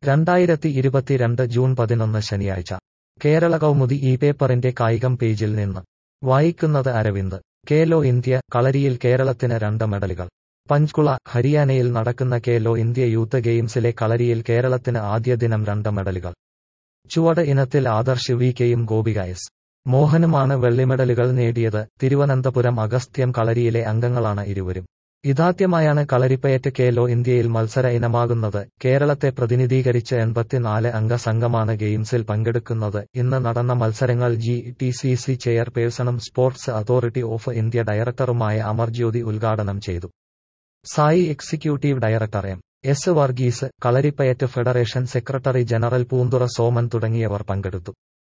2022 June 11 ശനിയാഴ്ച കേരള കൗമുദി ഈ പേപ്പറിന്റെ കായികം പേജിൽ നിന്ന് വായിക്കുന്നത് അരവിന്ദ്. ഖേലോ ഇന്ത്യ കളരിയിൽ കേരളത്തിന് 2 മെഡലുകൾ. പഞ്ച്കുള, ഹരിയാനയിൽ നടക്കുന്ന ഖേലോ ഇന്ത്യ യൂത്ത് ഗെയിംസിലെ കളരിയിൽ കേരളത്തിന് ആദ്യ ദിനം 2 മെഡലുകൾ. ചുവട് ഇനത്തിൽ ആദർശ് വി.കെയും ഗോപിക എസ്. മോഹനുമാണ് വെള്ളിമെഡലുകൾ നേടിയത്. തിരുവനന്തപുരം അഗസ്ത്യം കളരിയിലെ അംഗങ്ങളാണ് ഇരുവരും. ഇതാദ്യമായാണ് കളരിപ്പയറ്റ് ഖേലോ ഇന്ത്യയിൽ മത്സര ഇനമാകുന്നത്. കേരളത്തെ പ്രതിനിധീകരിച്ച് 84 അംഗ സംഘമാണ് ഗെയിംസിൽ പങ്കെടുക്കുന്നത്. ഇന്ന് നടന്ന മത്സരങ്ങൾ GTCC ചെയർപേഴ്സണും സ്പോർട്സ് അതോറിറ്റി ഓഫ് ഇന്ത്യ ഡയറക്ടറുമായ അമർജ്യോതി ഉദ്ഘാടനം ചെയ്തു. SAI executive director S Varghese, Kalaripayattu federation secretary general Poonthura Soman തുടങ്ങിയവർ പങ്കെടുത്തു.